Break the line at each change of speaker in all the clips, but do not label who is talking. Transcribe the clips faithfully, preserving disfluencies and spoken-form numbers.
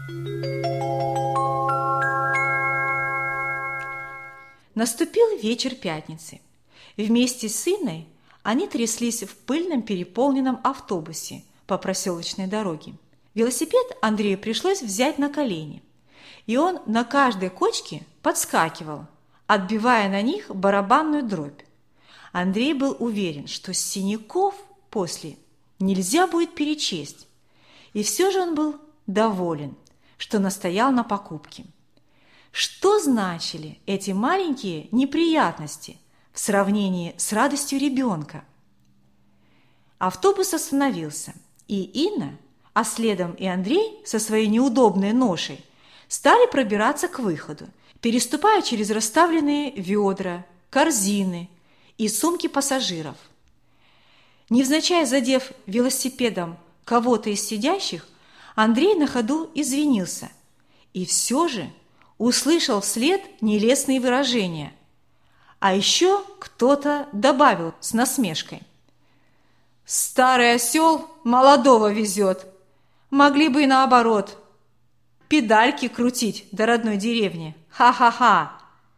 Наступил вечер пятницы. Вместе с Инной они тряслись в пыльном переполненном автобусе по проселочной дороге. Велосипед Андрею пришлось взять на колени, и он на каждой кочке подскакивал, отбивая на них барабанную дробь. Андрей был уверен, что синяков после нельзя будет перечесть, и все же он был доволен, что настоял на покупке. Что значили эти маленькие неприятности в сравнении с радостью ребенка? Автобус остановился, и Инна, а следом и Андрей со своей неудобной ношей стали пробираться к выходу, переступая через расставленные ведра, корзины и сумки пассажиров. Невзначай задев велосипедом кого-то из сидящих, Андрей на ходу извинился и все же услышал вслед нелестные выражения. А еще кто-то добавил с насмешкой: «Старый осел молодого везет. Могли бы и наоборот. Педальки крутить до родной деревни. Ха-ха-ха!»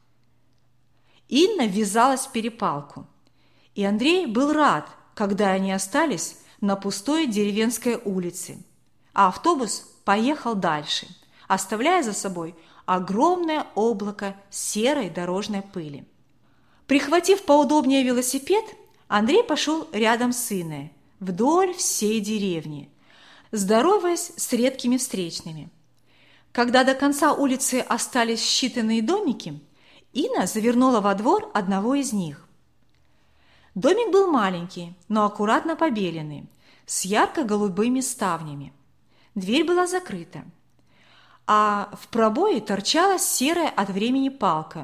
Инна ввязалась в перепалку, и Андрей был рад, когда они остались на пустой деревенской улице, а автобус поехал дальше, оставляя за собой огромное облако серой дорожной пыли. Прихватив поудобнее велосипед, Андрей пошел рядом с Инной вдоль всей деревни, здороваясь с редкими встречными. Когда до конца улицы остались считанные домики, Инна завернула во двор одного из них. Домик был маленький, но аккуратно побеленный, с ярко-голубыми ставнями. Дверь была закрыта, а в пробое торчала серая от времени палка.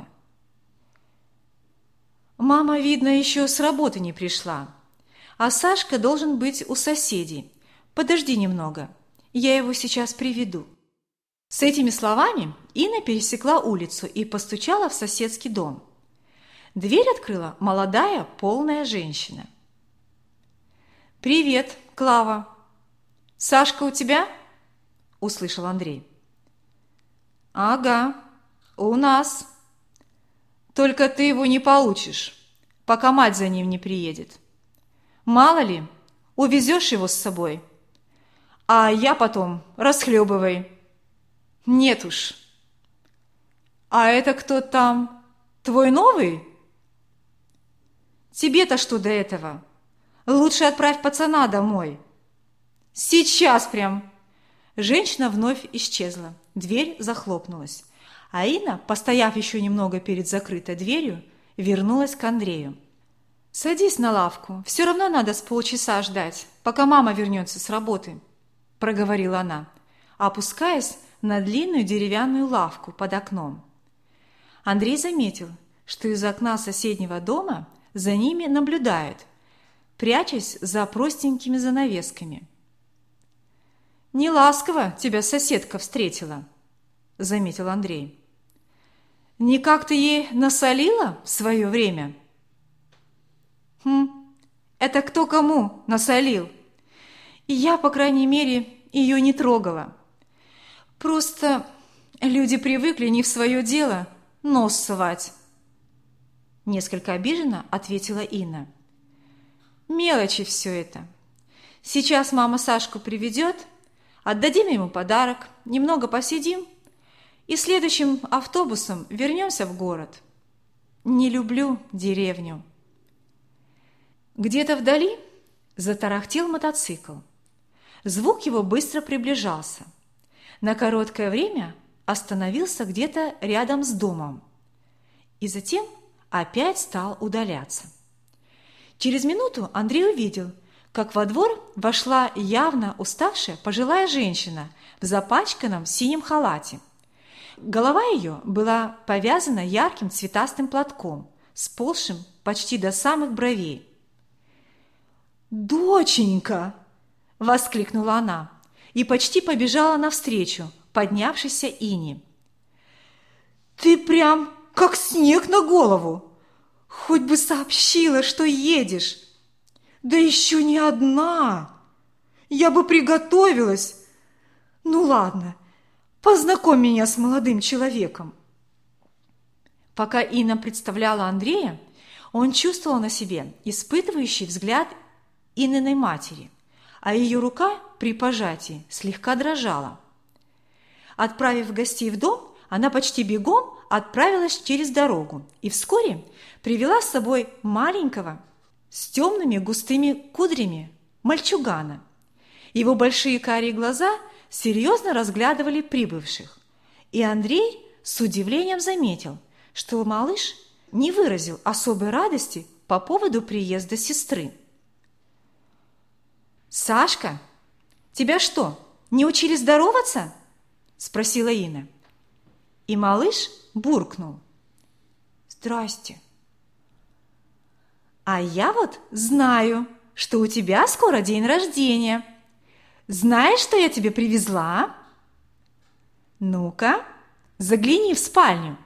«Мама, видно, еще с работы не пришла, а Сашка должен быть у соседей. Подожди немного, я его сейчас приведу». С этими словами Инна пересекла улицу и постучала в соседский дом. Дверь открыла молодая, полная женщина. «Привет, Клава. Сашка у тебя?» – услышал Андрей. «Ага, у нас. Только ты его не получишь, пока мать за ним не приедет. Мало ли, увезешь его с собой, а я потом расхлебывай. Нет уж. А это кто там? Твой новый? Тебе-то что до этого? Лучше отправь пацана домой. Сейчас прям». Женщина вновь исчезла, дверь захлопнулась, а Инна, постояв еще немного перед закрытой дверью, вернулась к Андрею. «Садись на лавку, все равно надо с полчаса ждать, пока мама вернется с работы», – проговорила она, опускаясь на длинную деревянную лавку под окном. Андрей заметил, что из окна соседнего дома за ними наблюдают, прячась за простенькими занавесками. «Не ласково тебя соседка встретила», – заметил Андрей. «Никак ты ей насолила в свое время?» «Хм, это кто кому насолил? Я, по крайней мере, ее не трогала. Просто люди привыкли не в свое дело нос совать». Несколько обиженно ответила Инна. «Мелочи все это. Сейчас мама Сашку приведет, отдадим ему подарок, немного посидим и следующим автобусом вернемся в город. Не люблю деревню». Где-то вдали затарахтел мотоцикл. Звук его быстро приближался. На короткое время остановился где-то рядом с домом и затем опять стал удаляться. Через минуту Андрей увидел, как во двор вошла явно уставшая пожилая женщина в запачканном синем халате. Голова ее была повязана ярким цветастым платком, сползшим почти до самых бровей. «Доченька!» – воскликнула она и почти побежала навстречу поднявшейся Ине. «Ты прям как снег на голову! Хоть бы сообщила, что едешь! Да еще не одна! Я бы приготовилась! Ну ладно, Познакомь меня с молодым человеком». Пока Инна представляла Андрея, он чувствовал на себе испытывающий взгляд Инниной матери, а ее рука при пожатии слегка дрожала. Отправив гостей в дом, она почти бегом отправилась через дорогу и вскоре привела с собой маленького с темными густыми кудрями мальчугана. Его большие карие глаза серьезно разглядывали прибывших, и Андрей с удивлением заметил, что малыш не выразил особой радости по поводу приезда сестры. «Сашка, тебя что, не учили здороваться?» – спросила Инна. И малыш буркнул: «Здрасте». «А я вот знаю, что у тебя скоро день рождения. Знаешь, что я тебе привезла? Ну-ка, загляни в спальню».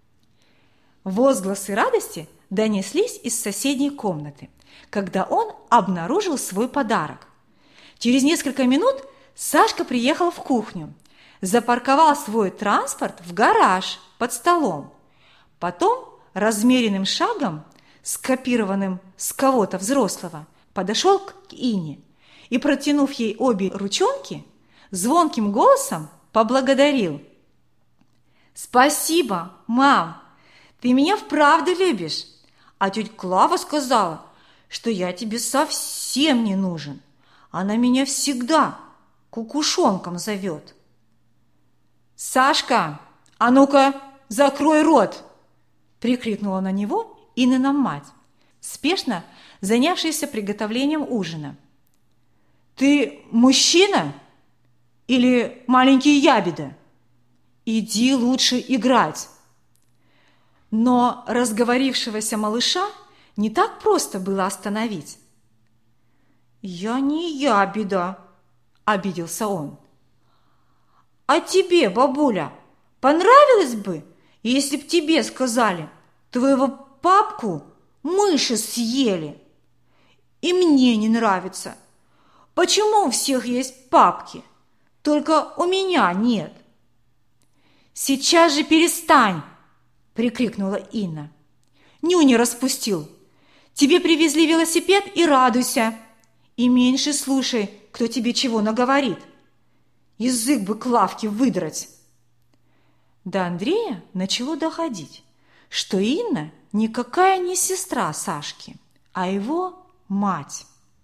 Возгласы радости донеслись из соседней комнаты, когда он обнаружил свой подарок. Через несколько минут Сашка приехал в кухню, запарковал свой транспорт в гараж под столом. Потом размеренным шагом, скопированным с кого-то взрослого, подошел к Инне и, протянув ей обе ручонки, звонким голосом поблагодарил: «Спасибо, мам! Ты меня вправду любишь, а тетя Клава сказала, что я тебе совсем не нужен. Она меня всегда кукушонком зовет». «Сашка, а ну-ка, закрой рот!» – прикрикнула на него Иннина мать, спешно занявшаяся приготовлением ужина. «Ты мужчина или маленький ябеда? Иди лучше играть». Но разговорившегося малыша не так просто было остановить. «Я не ябеда», – обиделся он. «А тебе, бабуля, понравилось бы, если б тебе сказали, твоего папку мыши съели? И мне не нравится. Почему у всех есть папки, только у меня нет?» «Сейчас же перестань!» – прикрикнула Инна. «Нюни распустил. Тебе привезли велосипед и радуйся. И меньше слушай, кто тебе чего наговорит. Язык бы к лавке выдрать». До Андрея начало доходить, что Инна никакая не сестра Сашки, а его мать.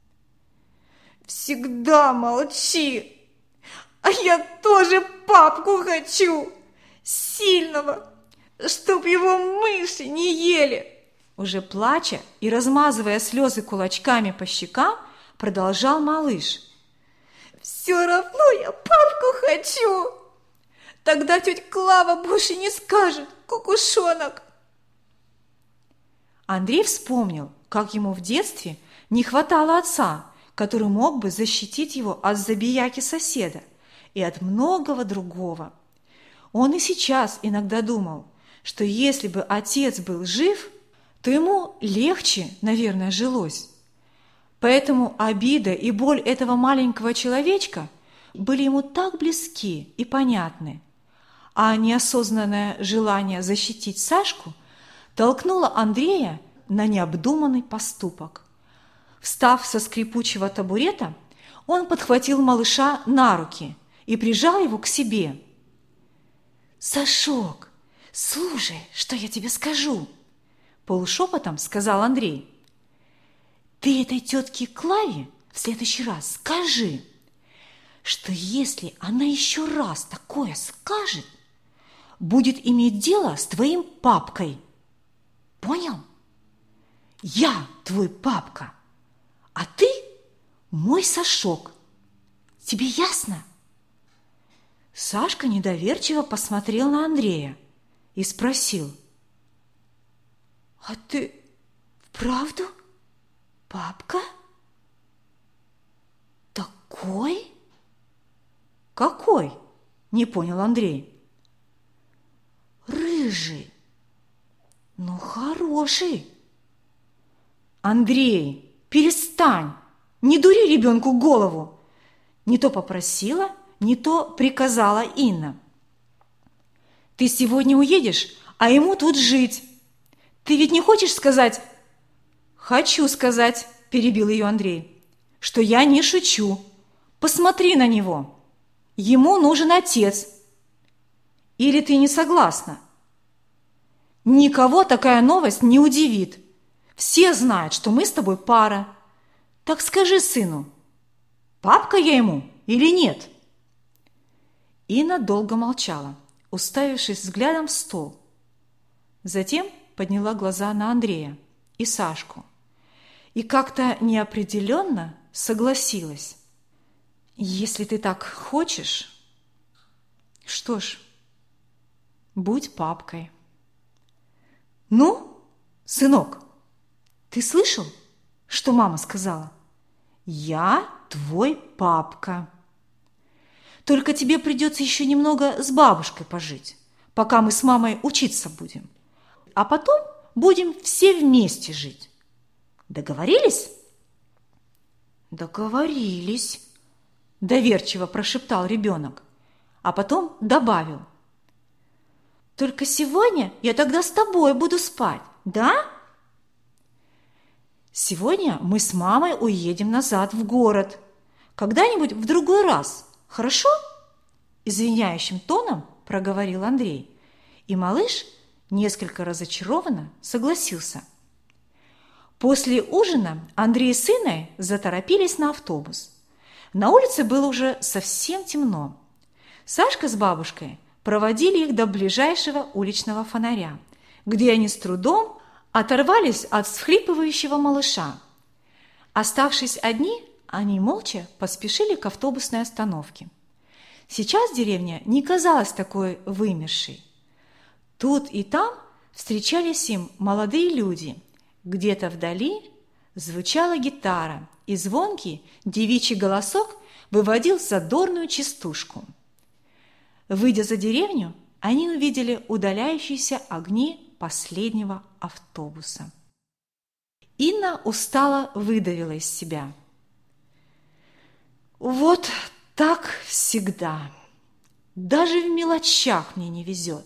«Всегда молчи! А я тоже папку хочу! Сильного, чтоб его мыши не ели!» Уже плача и размазывая слезы кулачками по щекам, продолжал малыш. «Все равно я папку хочу! Тогда тетя Клава больше не скажет кукушонок!» Андрей вспомнил, как ему в детстве не хватало отца, который мог бы защитить его от забияки соседа и от многого другого. Он и сейчас иногда думал, что если бы отец был жив, то ему легче, наверное, жилось. Поэтому обида и боль этого маленького человечка были ему так близки и понятны, а неосознанное желание защитить Сашку толкнуло Андрея на необдуманный поступок. Встав со скрипучего табурета, он подхватил малыша на руки и прижал его к себе. «Сашок, слушай, что я тебе скажу!» – полушепотом сказал Андрей. «Ты этой тетке Клаве в следующий раз скажи, что если она еще раз такое скажет, будет иметь дело с твоим папкой. Понял? Я твой папка, а ты мой Сашок. Тебе ясно?» Сашка недоверчиво посмотрел на Андрея и спросил: «А ты вправду папка? Такой?» «Какой?» – не понял Андрей. «Рыжий, ну хороший». «Андрей, перестань, не дури ребенку голову!» Не то попросила, не то приказала Инна. Ты сегодня уедешь, а ему тут жить. Ты ведь не хочешь сказать?» «Хочу сказать», – перебил ее Андрей, – «что я не шучу. Посмотри на него. Ему нужен отец. Или ты не согласна?» «Никого такая новость не удивит. Все знают, что мы с тобой пара. Так скажи сыну, папка я ему или нет?» Инна долго молчала, уставившись взглядом в стол. Затем подняла глаза на Андрея и Сашку и как-то неопределенно согласилась. «Если ты так хочешь, что ж, будь папкой». «Ну, сынок, ты слышал, что мама сказала? Я твой папка. Только тебе придется еще немного с бабушкой пожить, пока мы с мамой учиться будем. А потом будем все вместе жить. Договорились?» «Договорились», – доверчиво прошептал ребенок, а потом добавил: «Только сегодня я тогда с тобой буду спать, да?» «Сегодня мы с мамой уедем назад в город. Когда-нибудь в другой раз, хорошо?» Извиняющим тоном проговорил Андрей, и малыш несколько разочарованно согласился. После ужина Андрей с Инной заторопились на автобус. На улице было уже совсем темно. Сашка с бабушкой проводили их до ближайшего уличного фонаря, где они с трудом оторвались от всхлипывающего малыша. Оставшись одни, они молча поспешили к автобусной остановке. Сейчас деревня не казалась такой вымершей. Тут и там встречались им молодые люди. Где-то вдали звучала гитара, и звонкий девичий голосок выводил задорную частушку. Выйдя за деревню, они увидели удаляющиеся огни последнего автобуса. Инна устало выдавила из себя: «Вот так всегда. Даже в мелочах мне не везет».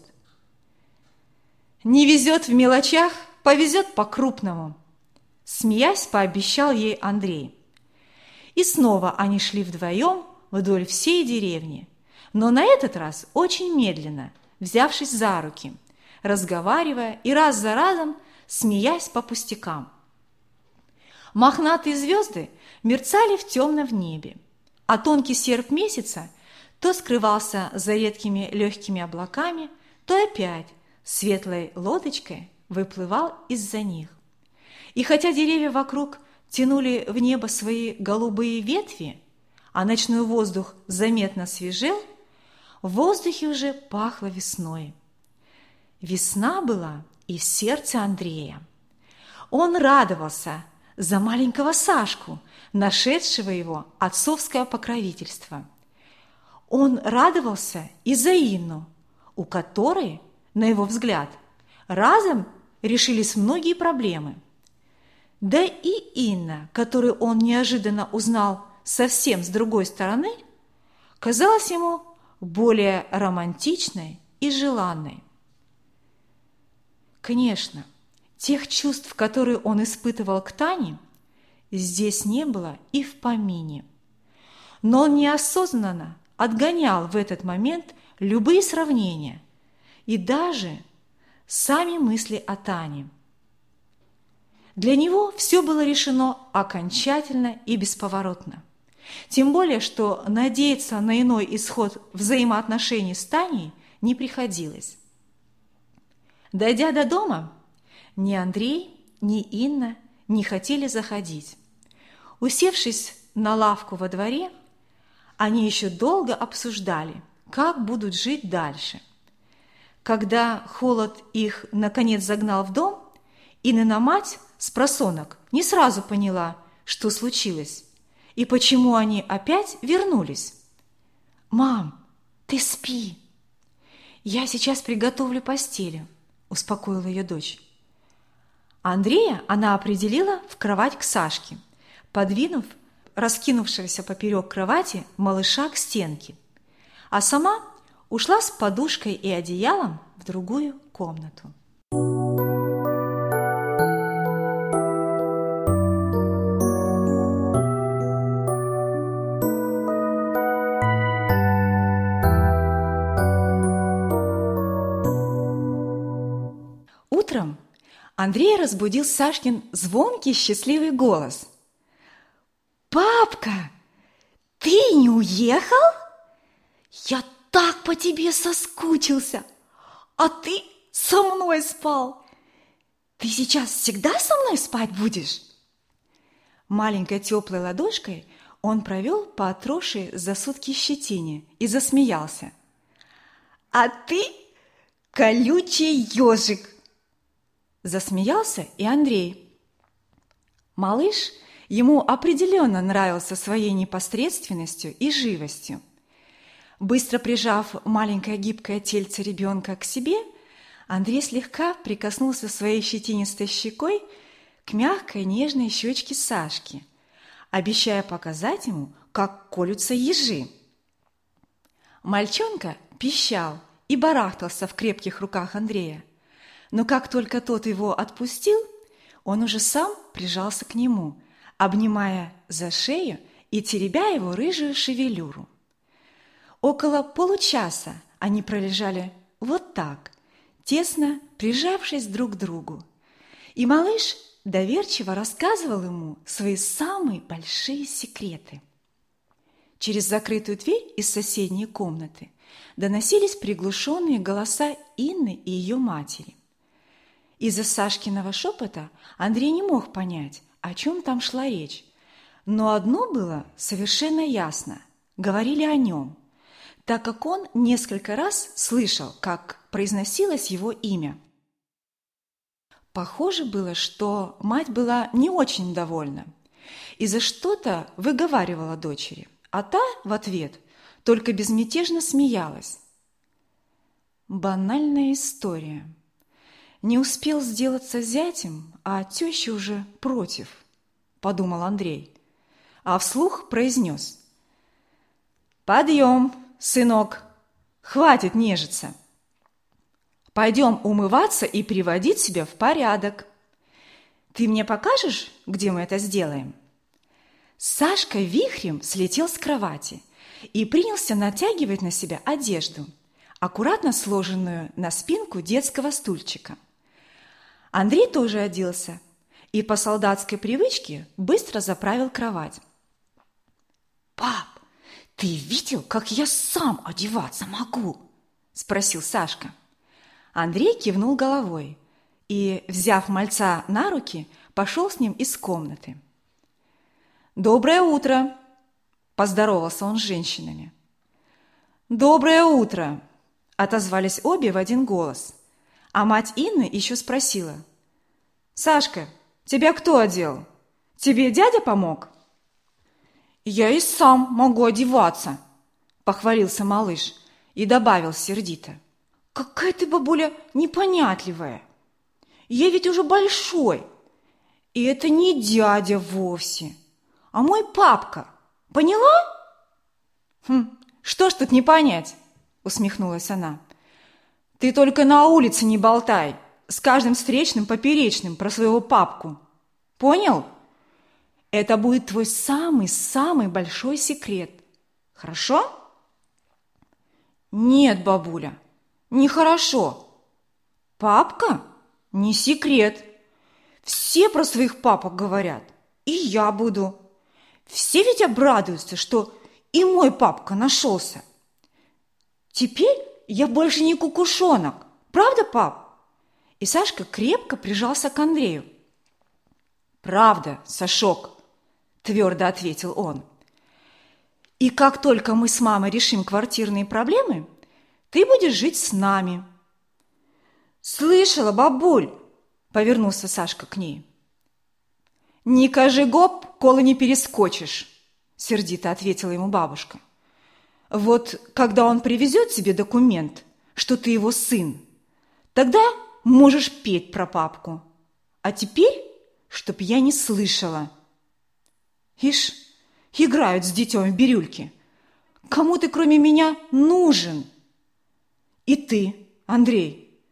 «Не везет в мелочах, повезет по-крупному», – смеясь, пообещал ей Андрей. И снова они шли вдвоем вдоль всей деревни, но на этот раз очень медленно, взявшись за руки, разговаривая и раз за разом смеясь по пустякам. Мохнатые звезды мерцали в темном небе, а тонкий серп месяца то скрывался за редкими легкими облаками, то опять светлой лодочкой выплывал из-за них. И хотя деревья вокруг тянули в небо свои голубые ветви, а ночной воздух заметно свежел, в воздухе уже пахло весной. Весна была и в сердце Андрея. Он радовался за маленького Сашку, нашедшего его отцовское покровительство. Он радовался и за Инну, у которой, на его взгляд, разом решились многие проблемы. Да и Инна, которую он неожиданно узнал совсем с другой стороны, казалась ему более романтичной и желанной. Конечно, тех чувств, которые он испытывал к Тане, здесь не было и в помине. Но он неосознанно отгонял в этот момент любые сравнения и даже сами мысли о Тане. Для него все было решено окончательно и бесповоротно. Тем более, что надеяться на иной исход взаимоотношений с Таней не приходилось. Дойдя до дома, ни Андрей, ни Инна не хотели заходить. Усевшись на лавку во дворе, они еще долго обсуждали, как будут жить дальше. Когда холод их наконец загнал в дом, Иннина мать спросонок не сразу поняла, что случилось и почему они опять вернулись. «Мам, ты спи. Я сейчас приготовлю постель», – успокоила ее дочь. Андрея она определила в кровать к Сашке, подвинув раскинувшегося поперек кровати малыша к стенке, а сама ушла с подушкой и одеялом другую комнату. Утром Андрея разбудил Сашкин звонкий счастливый голос. «Папка, ты не уехал? Я так по тебе соскучился, а ты со мной спал. Ты сейчас всегда со мной спать будешь?» Маленькой теплой ладошкой он провел по отросшей за сутки щетине и засмеялся. «А ты колючий ежик!» Засмеялся и Андрей. Малыш ему определенно нравился своей непосредственностью и живостью. Быстро прижав маленькое гибкое тельце ребенка к себе, Андрей слегка прикоснулся своей щетинистой щекой к мягкой нежной щечке Сашки, обещая показать ему, как колются ежи. Мальчонка пищал и барахтался в крепких руках Андрея, но как только тот его отпустил, он уже сам прижался к нему, обнимая за шею и теребя его рыжую шевелюру. Около получаса они пролежали вот так, тесно прижавшись друг к другу, и малыш доверчиво рассказывал ему свои самые большие секреты. Через закрытую дверь из соседней комнаты доносились приглушенные голоса Инны и ее матери. Из-за Сашкиного шепота Андрей не мог понять, о чем там шла речь, но одно было совершенно ясно – говорили о нем, так как он несколько раз слышал, как произносилось его имя. Похоже было, что мать была не очень довольна и за что-то выговаривала дочери, а та в ответ только безмятежно смеялась. Банальная история. Не успел сделаться зятем, а теща уже против, подумал Андрей, а вслух произнес: «Подъем, сынок, хватит нежиться. Пойдем умываться и приводить себя в порядок. Ты мне покажешь, где мы это сделаем?» Сашка вихрем слетел с кровати и принялся натягивать на себя одежду, аккуратно сложенную на спинку детского стульчика. Андрей тоже оделся и по солдатской привычке быстро заправил кровать. «Пап, ты видел, как я сам одеваться могу?» – спросил Сашка. Андрей кивнул головой и, взяв мальца на руки, пошел с ним из комнаты. «Доброе утро!» – поздоровался он с женщинами. «Доброе утро!» – отозвались обе в один голос. А мать Инны еще спросила: «Сашка, тебя кто одел? Тебе дядя помог?» «Я и сам могу одеваться», – похвалился малыш и добавил сердито: «Какая ты, бабуля, непонятливая! Я ведь уже большой, и это не дядя вовсе, а мой папка, поняла?» «Хм, что ж тут не понять?» – усмехнулась она. «Ты только на улице не болтай с каждым встречным поперечным про своего папку. Понял? Это будет твой самый-самый большой секрет. Хорошо?» «Нет, бабуля, нехорошо. Папка – не секрет. Все про своих папок говорят, и я буду. Все ведь обрадуются, что и мой папка нашелся. Теперь я больше не кукушонок. Правда, пап?» И Сашка крепко прижался к Андрею. «Правда, Сашок», – твердо ответил он. «И как только мы с мамой решим квартирные проблемы, ты будешь жить с нами». «Слышала, бабуль?» – повернулся Сашка к ней. «Не кажи гоп, коли не перескочишь», – сердито ответила ему бабушка. «Вот когда он привезет тебе документ, что ты его сын, тогда можешь петь про папку. А теперь, чтоб я не слышала». «Ишь, играют с детем в бирюльки. Кому ты, кроме меня, нужен?» «И ты, Андрей,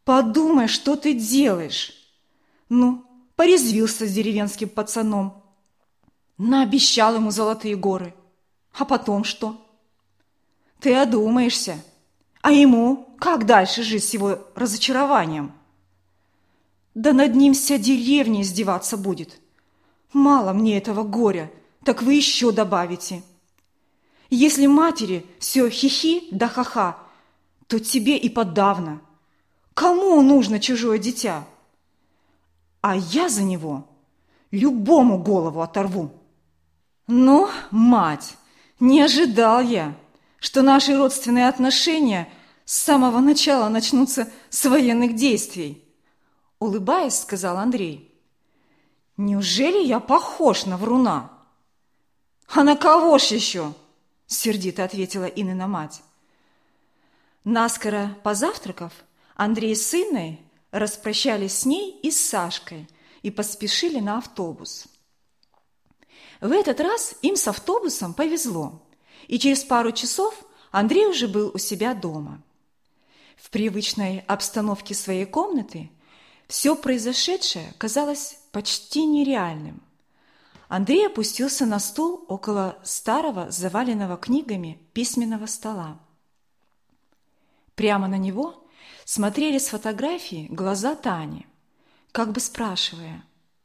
Подумай, что ты делаешь. Ну, порезвился с деревенским пацаном. Наобещал ему золотые горы. А потом что? Ты одумаешься. А ему как дальше жить с его разочарованием? Да над ним вся деревня издеваться будет. Мало мне этого горя, так вы еще добавите. Если матери все хихи да ха-ха, то тебе и подавно. Кому нужно чужое дитя? А я за него любому голову оторву. Ну, мать, не ожидал я, что наши родственные отношения с самого начала начнутся с военных действий. Улыбаясь, сказал Андрей. Неужели я похож на вруна? А на кого ж еще? Сердито ответила Иннина мать. Наскоро позавтракав, Андрей с Инной распрощались с ней и с Сашкой и поспешили на автобус. В этот раз им с автобусом повезло, и через пару часов Андрей уже был у себя дома. В привычной обстановке своей комнаты все произошедшее казалось почти нереальным. Андрей опустился на стул около старого, заваленного книгами письменного стола. Прямо на него смотрели с фотографии глаза Тани, как бы спрашивая: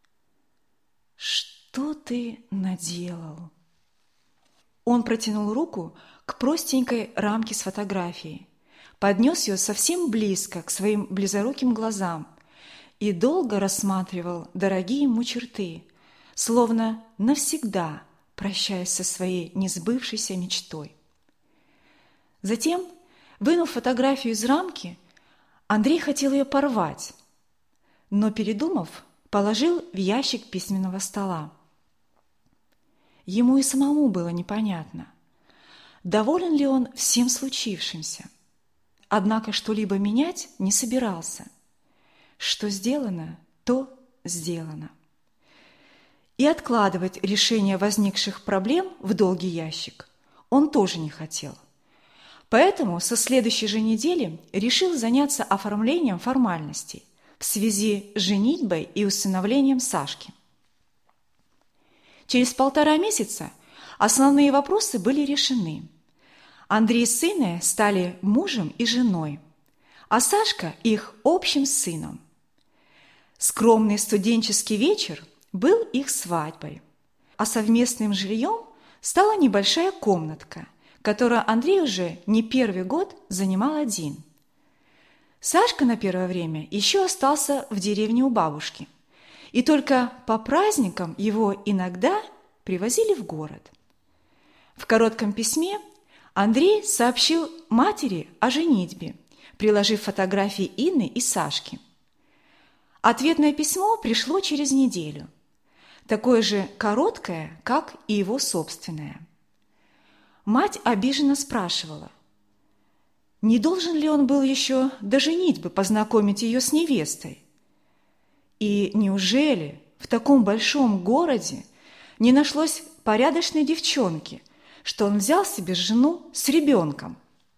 «Что ты наделал?» Он протянул руку к простенькой рамке с фотографией, поднес ее совсем близко к своим близоруким глазам и долго рассматривал дорогие ему черты, словно навсегда прощаясь со своей несбывшейся мечтой. Затем, вынув фотографию из рамки, Андрей хотел ее порвать, но, передумав, положил в ящик письменного стола. Ему и самому было непонятно, доволен ли он всем случившимся. Однако что-либо менять не собирался. Что сделано, то сделано. И откладывать решение возникших проблем в долгий ящик он тоже не хотел. Поэтому со следующей же недели решил заняться оформлением формальностей в связи с женитьбой и усыновлением Сашки. Через полтора месяца основные вопросы были решены. Андрей с Инной стали мужем и женой, а Сашка – их общим сыном. Скромный студенческий вечер был их свадьбой, а совместным жильем стала небольшая комнатка, которую Андрей уже не первый год занимал один. Сашка на первое время еще остался в деревне у бабушки, и только по праздникам его иногда привозили в город. В коротком письме Андрей сообщил матери о женитьбе, приложив фотографии Инны и Сашки. Ответное письмо пришло через неделю, такое же короткое, как и его собственное. Мать обиженно спрашивала, не должен ли он был еще до женитьбы познакомить ее с невестой? И неужели в таком большом городе не нашлось порядочной девчонки, что он взял себе жену с ребенком?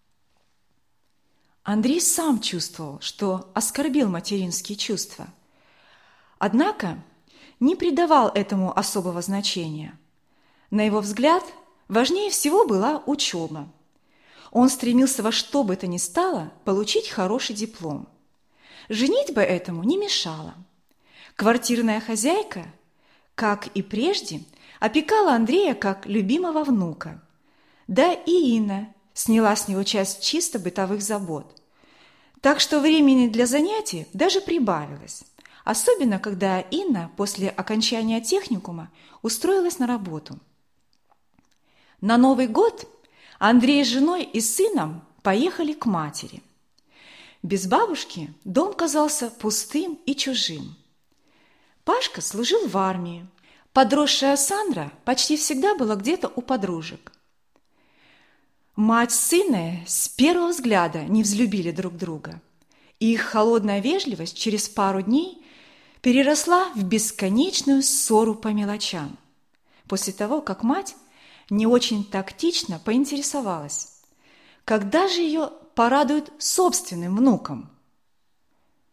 Андрей сам чувствовал, что оскорбил материнские чувства. Однако не придавал этому особого значения. На его взгляд, важнее всего была учеба. Он стремился во что бы то ни стало получить хороший диплом. Женитьба этому не мешала. Квартирная хозяйка, как и прежде, опекала Андрея как любимого внука. Да и Инна сняла с него часть чисто бытовых забот. Так что времени для занятий даже прибавилось, особенно когда Инна после окончания техникума устроилась на работу. На Новый год Андрей с женой и сыном поехали к матери. Без бабушки дом казался пустым и чужим. Пашка служил в армии. Подросшая Сандра почти всегда была где-то у подружек. Мать с сыном с первого взгляда не взлюбили друг друга, и их холодная вежливость через пару дней переросла в бесконечную ссору по мелочам, после того, как мать не очень тактично поинтересовалась, когда же ее порадуют собственным внуком.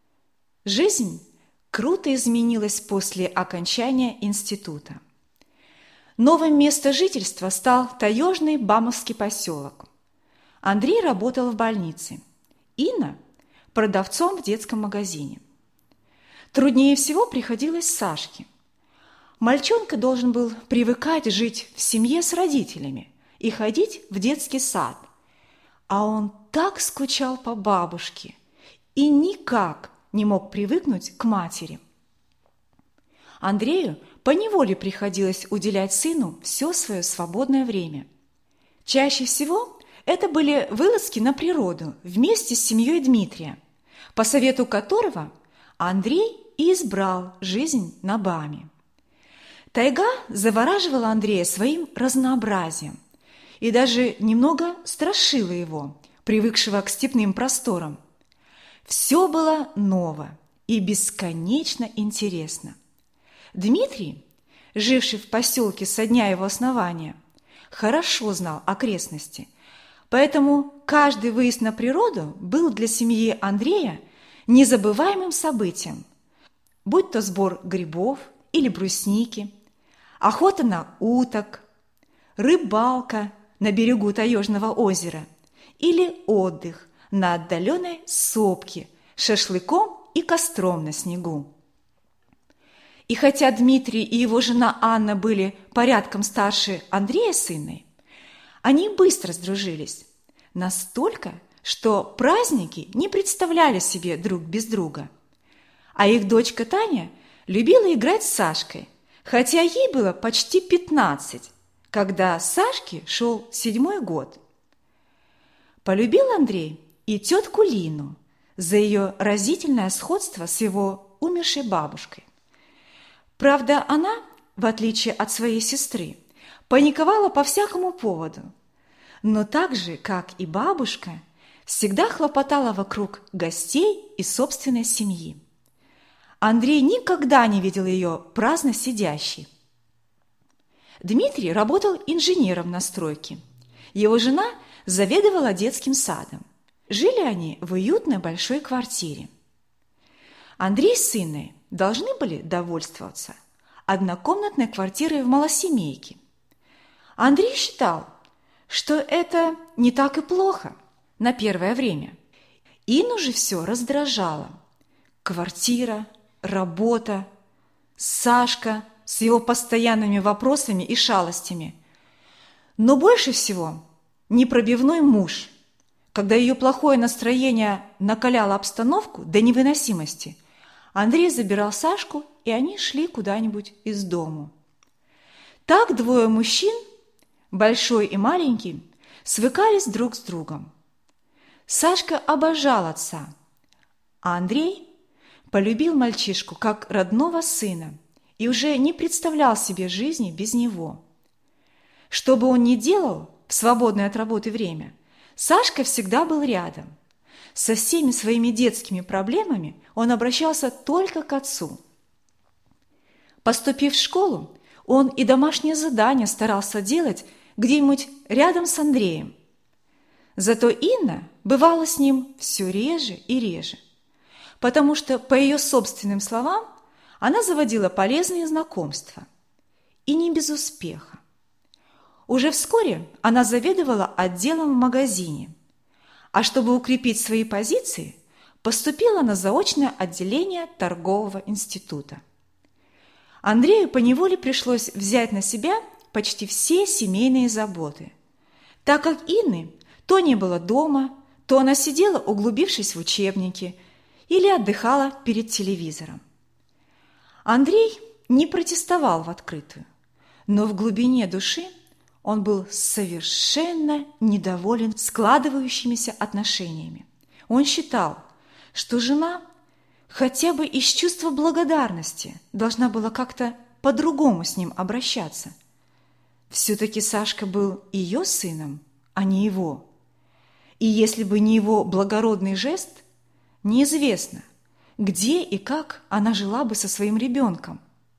Жизнь круто изменилась после окончания института. Новым местом жительства стал таежный Бамовский поселок. Андрей работал в больнице, Инна – продавцом в детском магазине. Труднее всего приходилось Сашке. Мальчонка должен был привыкать жить в семье с родителями и ходить в детский сад. А он так скучал по бабушке и никак не мог привыкнуть к матери. Андрею поневоле приходилось уделять сыну все свое свободное время. Чаще всего это были вылазки на природу вместе с семьей Дмитрия, по совету которого Андрей и избрал жизнь на Баме. Тайга завораживала Андрея своим разнообразием и даже немного страшила его, привыкшего к степным просторам. Все было ново и бесконечно интересно. Дмитрий, живший в поселке со дня его основания, хорошо знал окрестности, поэтому каждый выезд на природу был для семьи Андрея незабываемым событием, будь то сбор грибов или брусники, охота на уток, рыбалка на берегу Таежного озера или отдых на отдаленной сопке с шашлыком и костром на снегу. И хотя Дмитрий и его жена Анна были порядком старше Андрея с Инной, они быстро сдружились, настолько, что праздники не представляли себе друг без друга. А их дочка Таня любила играть с Сашкой, хотя ей было почти пятнадцать, когда Сашке шел седьмой год. Полюбил Андрей и тетку Лину за ее разительное сходство с его умершей бабушкой. Правда, она, в отличие от своей сестры, паниковала по всякому поводу, но так же, как и бабушка, всегда хлопотала вокруг гостей и собственной семьи. Андрей никогда не видел ее праздно сидящей. Дмитрий работал инженером на стройке. Его жена заведовала детским садом. Жили они в уютной большой квартире. Андрей с Инной должны были довольствоваться однокомнатной квартирой в малосемейке. Андрей считал, что это не так и плохо на первое время. Инну же все раздражало. Квартира, работа, Сашка с его постоянными вопросами и шалостями. Но больше всего непробивной муж. Когда ее плохое настроение накаляло обстановку до невыносимости, Андрей забирал Сашку, и они шли куда-нибудь из дому. Так двое мужчин, большой и маленький, свыкались друг с другом. Сашка обожал отца, а Андрей полюбил мальчишку как родного сына и уже не представлял себе жизни без него. Что бы он ни делал в свободное от работы время, Сашка всегда был рядом. Со всеми своими детскими проблемами он обращался только к отцу. Поступив в школу, он и домашнее задание старался делать где-нибудь рядом с Андреем. Зато Инна бывала с ним все реже и реже, потому что, по ее собственным словам, она заводила полезные знакомства. И не без успеха. Уже вскоре она заведовала отделом в магазине, а чтобы укрепить свои позиции, поступила на заочное отделение торгового института. Андрею поневоле пришлось взять на себя почти все семейные заботы, так как Инны то не было дома, то она сидела, углубившись в учебники, или отдыхала перед телевизором. Андрей не протестовал в открытую, но в глубине души он был совершенно недоволен складывающимися отношениями. Он считал, что жена хотя бы из чувства благодарности должна была как-то по-другому с ним обращаться. Все-таки Сашка был ее сыном, а не его. И если бы не его благородный жест, неизвестно, где и как она жила бы со своим ребенком.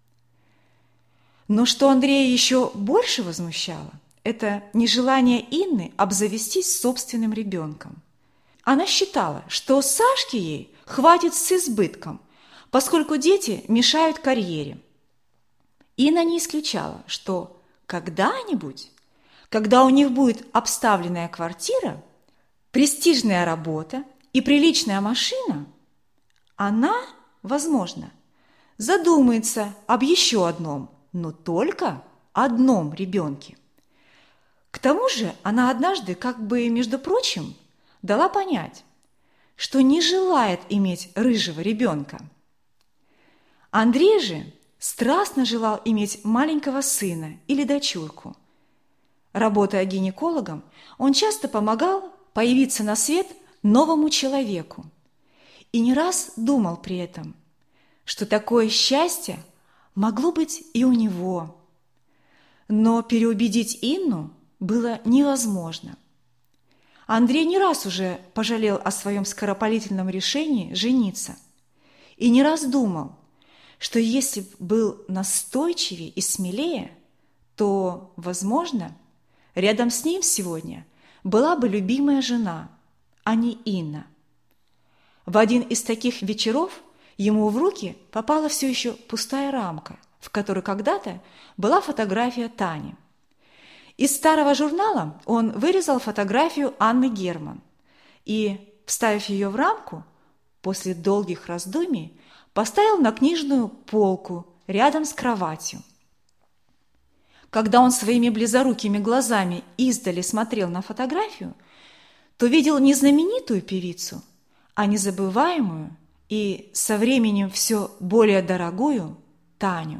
Но что Андрея еще больше возмущало, это нежелание Инны обзавестись собственным ребенком. Она считала, что Сашке ей хватит с избытком, поскольку дети мешают карьере. Инна не исключала, что когда-нибудь, когда у них будет обставленная квартира, престижная работа и приличная машина, она, возможно, задумается об еще одном, но только одном ребенке. К тому же она однажды, как бы, между прочим, дала понять, что не желает иметь рыжего ребенка. Андрей же страстно желал иметь маленького сына или дочурку. Работая гинекологом, он часто помогал появиться на свет новому человеку и не раз думал при этом, что такое счастье могло быть и у него. Но переубедить Инну было невозможно. Андрей не раз уже пожалел о своем скоропалительном решении жениться и не раз думал, что если б был настойчивее и смелее, то, возможно, рядом с ним сегодня была бы любимая жена, а не Инна. В один из таких вечеров ему в руки попала все еще пустая рамка, в которой когда-то была фотография Тани. Из старого журнала он вырезал фотографию Анны Герман и, вставив ее в рамку, после долгих раздумий поставил на книжную полку рядом с кроватью. Когда он своими близорукими глазами издали смотрел на фотографию, то видел не знаменитую певицу, а незабываемую и со временем все более дорогую Таню.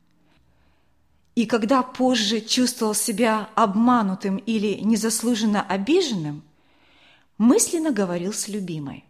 И когда позже чувствовал себя обманутым или незаслуженно обиженным, мысленно говорил с любимой: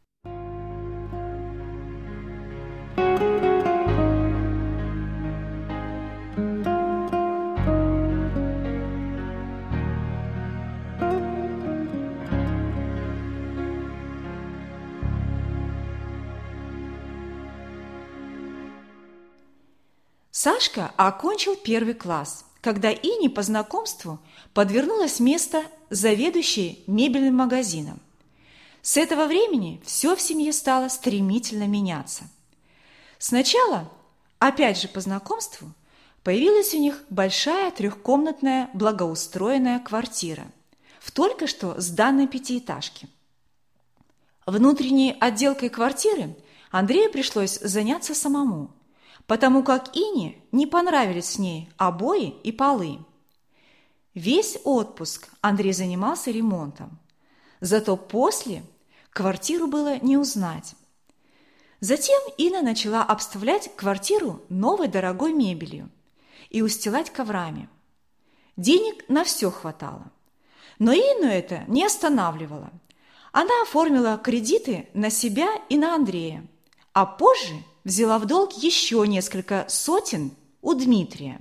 Сашка окончил первый класс, когда Ине по знакомству подвернулось место заведующей мебельным магазином. С этого времени все в семье стало стремительно меняться. Сначала, опять же по знакомству, появилась у них большая трехкомнатная благоустроенная квартира в только что сданной пятиэтажке. Внутренней отделкой квартиры Андрею пришлось заняться самому, потому как Ине не понравились в ней обои и полы. Весь отпуск Андрей занимался ремонтом, зато после квартиру было не узнать. Затем Инна начала обставлять квартиру новой дорогой мебелью и устилать коврами. Денег на все хватало, но Инну это не останавливало. Она оформила кредиты на себя и на Андрея, а позже взяла в долг еще несколько сотен у Дмитрия.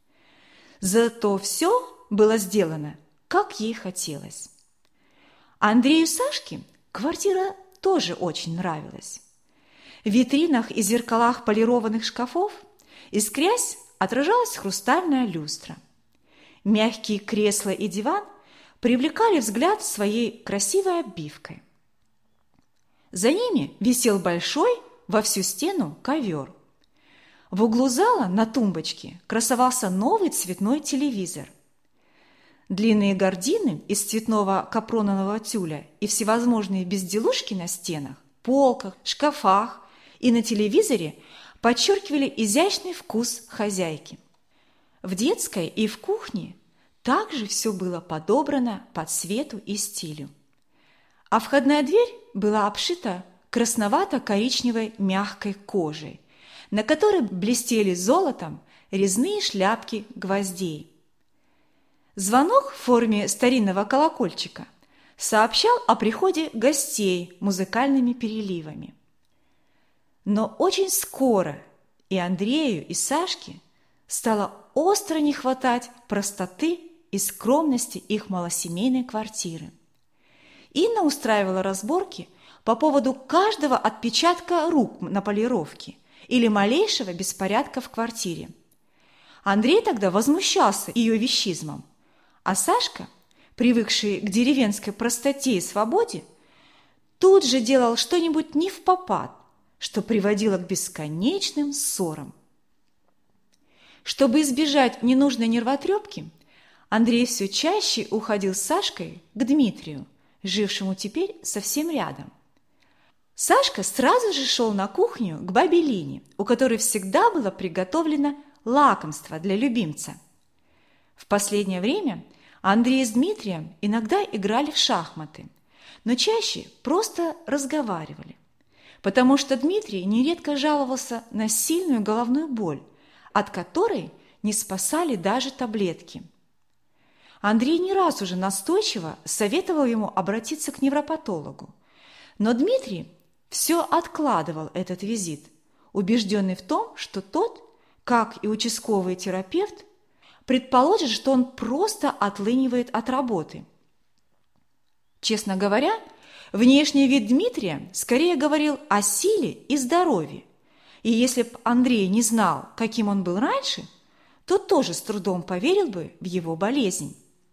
Зато все было сделано, как ей хотелось. Андрею и Сашке квартира тоже очень нравилась. В витринах и зеркалах полированных шкафов искрясь отражалась хрустальная люстра. Мягкие кресла и диван привлекали взгляд своей красивой обивкой. За ними висел большой во всю стену ковер. В углу зала на тумбочке красовался новый цветной телевизор. Длинные гардины из цветного капронового тюля и всевозможные безделушки на стенах, полках, шкафах и на телевизоре подчеркивали изящный вкус хозяйки. В детской и в кухне также все было подобрано по цвету и стилю. А входная дверь была обшита красновато-коричневой мягкой кожей, на которой блестели золотом резные шляпки гвоздей. Звонок в форме старинного колокольчика сообщал о приходе гостей музыкальными переливами. Но очень скоро и Андрею, и Сашке стало остро не хватать простоты и скромности их малосемейной квартиры. Инна устраивала разборки по поводу каждого отпечатка рук на полировке или малейшего беспорядка в квартире. Андрей тогда возмущался ее вещизмом, а Сашка, привыкший к деревенской простоте и свободе, тут же делал что-нибудь невпопад, что приводило к бесконечным ссорам. Чтобы избежать ненужной нервотрепки, Андрей все чаще уходил с Сашкой к Дмитрию, жившему теперь совсем рядом. Сашка сразу же шел на кухню к бабе Лине, у которой всегда было приготовлено лакомство для любимца. В последнее время Андрей с Дмитрием иногда играли в шахматы, но чаще просто разговаривали, потому что Дмитрий нередко жаловался на сильную головную боль, от которой не спасали даже таблетки. Андрей не раз уже настойчиво советовал ему обратиться к невропатологу, но Дмитрий все откладывал этот визит, убежденный в том, что тот, как и участковый терапевт, предположит, что он просто отлынивает от работы. Честно говоря, внешний вид Дмитрия скорее говорил о силе и здоровье, и если б Андрей не знал, каким он был раньше, то тоже с трудом поверил бы в его болезнь.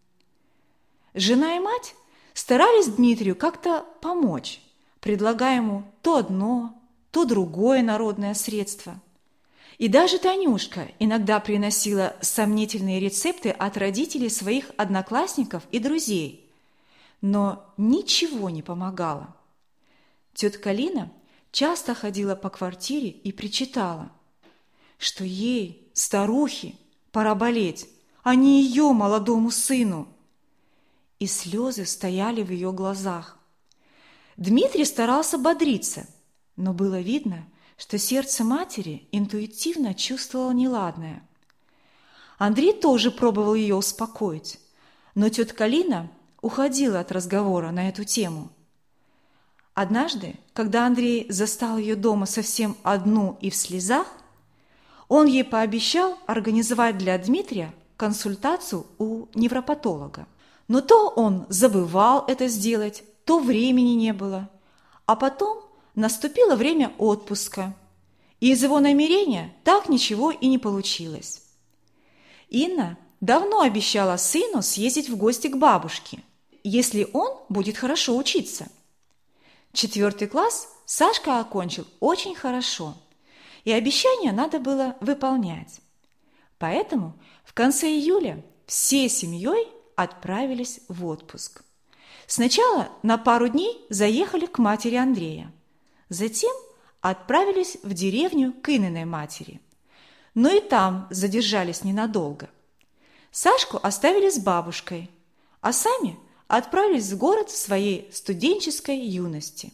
Жена и мать старались Дмитрию как-то помочь, предлагая ему то одно, то другое народное средство. И даже Танюшка иногда приносила сомнительные рецепты от родителей своих одноклассников и друзей, но ничего не помогало. Тетка Лина часто ходила по квартире и причитала, что ей, старухе, пора болеть, а не ее молодому сыну. И слезы стояли в ее глазах. Дмитрий старался бодриться, но было видно, что сердце матери интуитивно чувствовало неладное. Андрей тоже пробовал ее успокоить, но тетка Лина уходила от разговора на эту тему. Однажды, когда Андрей застал ее дома совсем одну и в слезах, он ей пообещал организовать для Дмитрия консультацию у невропатолога. Но то он забывал это сделать, то времени не было. А потом наступило время отпуска, и из его намерения так ничего и не получилось. Инна давно обещала сыну съездить в гости к бабушке, если он будет хорошо учиться. Четвертый класс Сашка окончил очень хорошо, и обещание надо было выполнять. Поэтому в конце июля всей семьей отправились в отпуск. Сначала на пару дней заехали к матери Андрея, затем отправились в деревню к Инниной матери, но и там задержались ненадолго. Сашку оставили с бабушкой, а сами отправились в город своей студенческой юности.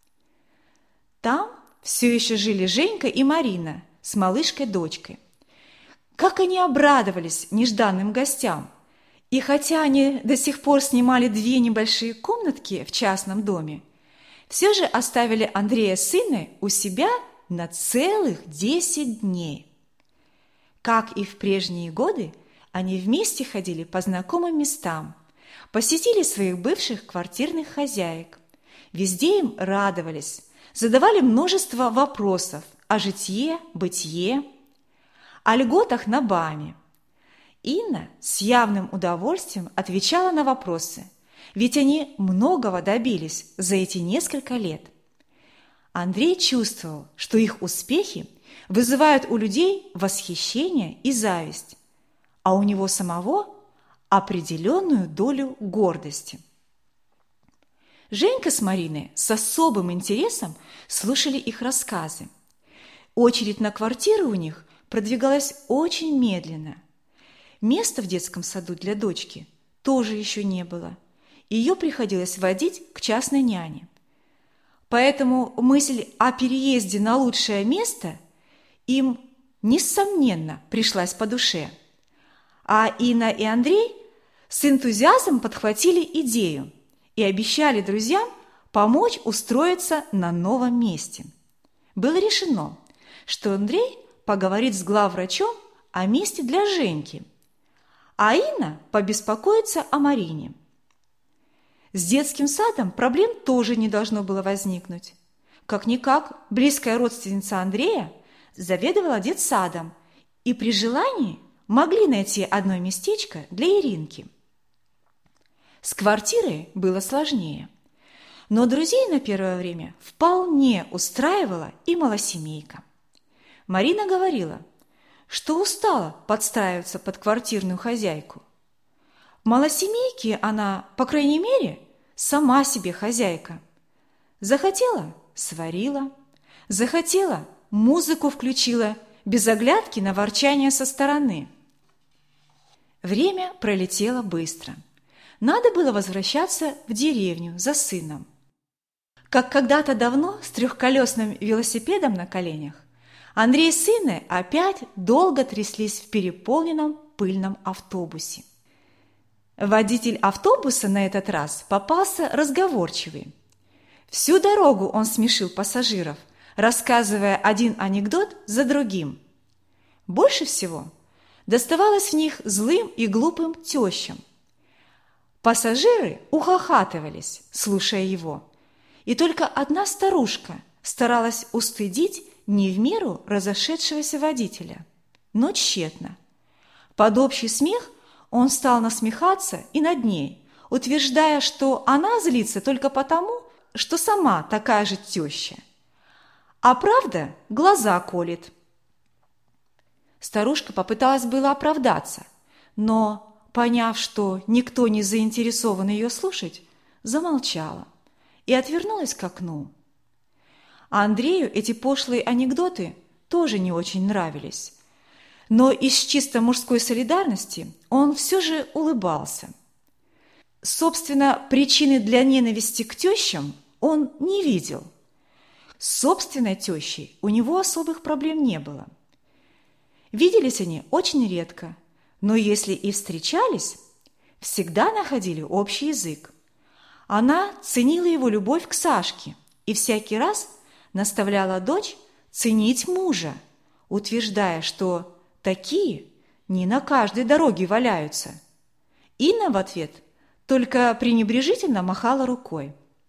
Там все еще жили Женька и Марина с малышкой-дочкой. Как они обрадовались нежданным гостям! И хотя они до сих пор снимали две небольшие комнатки в частном доме, все же оставили Андрея с Инной у себя на целых десять дней. Как и в прежние годы, они вместе ходили по знакомым местам, посетили своих бывших квартирных хозяек, везде им радовались, задавали множество вопросов о житье, бытие, о льготах на БАМе. Инна с явным удовольствием отвечала на вопросы, ведь они многого добились за эти несколько лет. Андрей чувствовал, что их успехи вызывают у людей восхищение и зависть, а у него самого определенную долю гордости. Женька с Мариной с особым интересом слушали их рассказы. Очередь на квартиру у них продвигалась очень медленно. Места в детском саду для дочки тоже еще не было. Ее приходилось водить к частной няне. Поэтому мысль о переезде на лучшее место им, несомненно, пришлась по душе. А Инна и Андрей с энтузиазмом подхватили идею и обещали друзьям помочь устроиться на новом месте. Было решено, что Андрей поговорит с главврачом о месте для Женьки, а Инна побеспокоится о Марине. С детским садом проблем тоже не должно было возникнуть. Как-никак близкая родственница Андрея заведовала детсадом и при желании могли найти одно местечко для Иринки. С квартирой было сложнее. Но друзей на первое время вполне устраивала и малосемейка. Марина говорила, что устала подстраиваться под квартирную хозяйку. В малосемейке она, по крайней мере, сама себе хозяйка. Захотела – сварила, захотела – музыку включила, без оглядки на ворчание со стороны. Время пролетело быстро. Надо было возвращаться в деревню за сыном. Как когда-то давно с трехколесным велосипедом на коленях, Андрей с Инной опять долго тряслись в переполненном пыльном автобусе. Водитель автобуса на этот раз попался разговорчивый. Всю дорогу он смешил пассажиров, рассказывая один анекдот за другим. Больше всего доставалось в них злым и глупым тещам. Пассажиры ухахатывались, слушая его, и только одна старушка старалась устыдить не в меру разошедшегося водителя, но тщетно. Под общий смех он стал насмехаться и над ней, утверждая, что она злится только потому, что сама такая же теща. А правда глаза колет. Старушка попыталась было оправдаться, но, поняв, что никто не заинтересован ее слушать, замолчала и отвернулась к окну. А Андрею эти пошлые анекдоты тоже не очень нравились, но из чисто мужской солидарности он все же улыбался. Собственно, причины для ненависти к тещам он не видел. С собственной тещей у него особых проблем не было. Виделись они очень редко, но если и встречались, всегда находили общий язык. Она ценила его любовь к Сашке и всякий раз наставляла дочь ценить мужа, утверждая, что такие не на каждой дороге валяются. Инна в ответ только пренебрежительно махала рукой.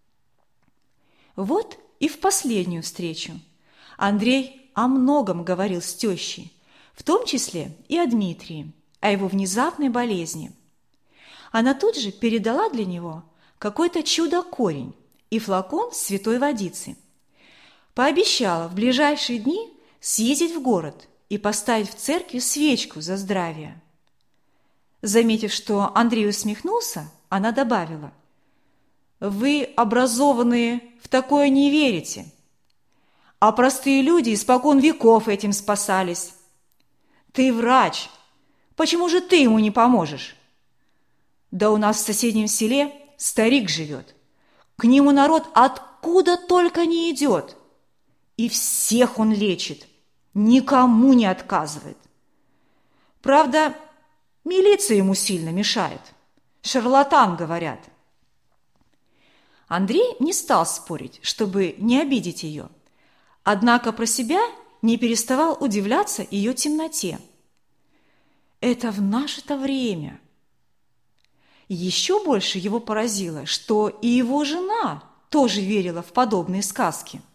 Вот и в последнюю встречу Андрей о многом говорил с тещей, в том числе и о Дмитрии, о его внезапной болезни. Она тут же передала для него какой-то чудо-корень и флакон святой водицы. Пообещала в ближайшие дни съездить в город и поставить в церкви свечку за здравие. Заметив, что Андрей усмехнулся, она добавила: «Вы, образованные, в такое не верите, а простые люди испокон веков этим спасались. Ты врач, почему же ты ему не поможешь? Да у нас в соседнем селе старик живет, к нему народ откуда только не идет, и всех он лечит, никому не отказывает. Правда, милиция ему сильно мешает, шарлатан, говорят». Андрей не стал спорить, чтобы не обидеть ее, однако про себя не переставал удивляться ее темноте. Это в наше-то время. Еще больше его поразило, что и его жена тоже верила в подобные сказки.